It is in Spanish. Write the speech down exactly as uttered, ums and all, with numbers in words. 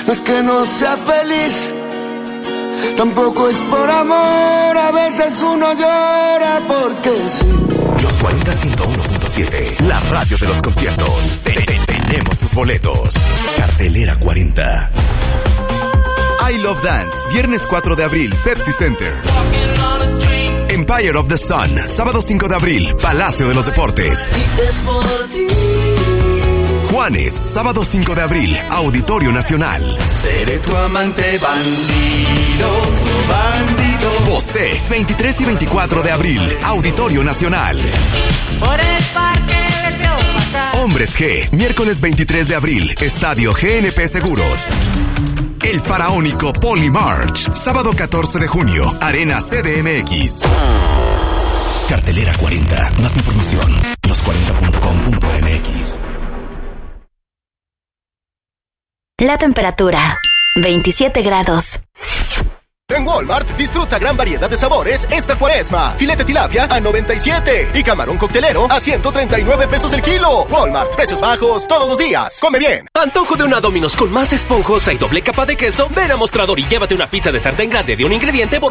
No es que no sea feliz, tampoco es por amor. A veces uno llora porque sí. Los cuarenta, ciento uno punto siete, la radio de los conciertos. Te- te- Tenemos tus boletos. Cartelera cuarenta. I Love Dance, viernes cuatro de abril, Pepsi Center. Empire of the Sun, sábado cinco de abril, Palacio de los Deportes. Juanes, sábado cinco de abril, Auditorio Nacional. Seré tu amante bandido, bandido. Bosé, veintitrés y veinticuatro de abril, Auditorio Nacional. Por el parque les veo pasar. Hombres G, miércoles veintitrés de abril, Estadio G N P Seguros. El faraónico Polymarch, sábado catorce de junio, Arena C D M X. Cartelera cuarenta. Más información, los cuarenta punto com punto m x. La temperatura, veintisiete grados. En Walmart, disfruta gran variedad de sabores esta cuaresma. Filete tilapia a noventa y siete y camarón coctelero a ciento treinta y nueve pesos el kilo. Walmart, precios bajos todos los días. Come bien. Antojo de una Domino's con más esponjosa y doble capa de queso. Ven a Mostrador y llévate una pizza de sartén grande de un ingrediente por